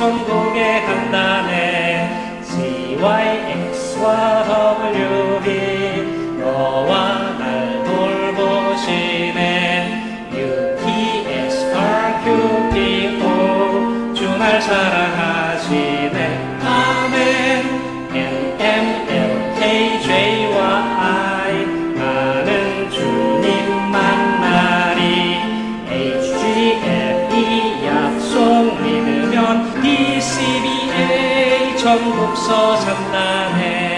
천국에 간다네. CYX와 WB 너와 날 돌보시네. UTS RQTO 주 날 사랑하시네. 아멘. NMLKJ와 I 나는 주님 만나리. HGFE 약속 믿으면 DCBA 전국서 산다네.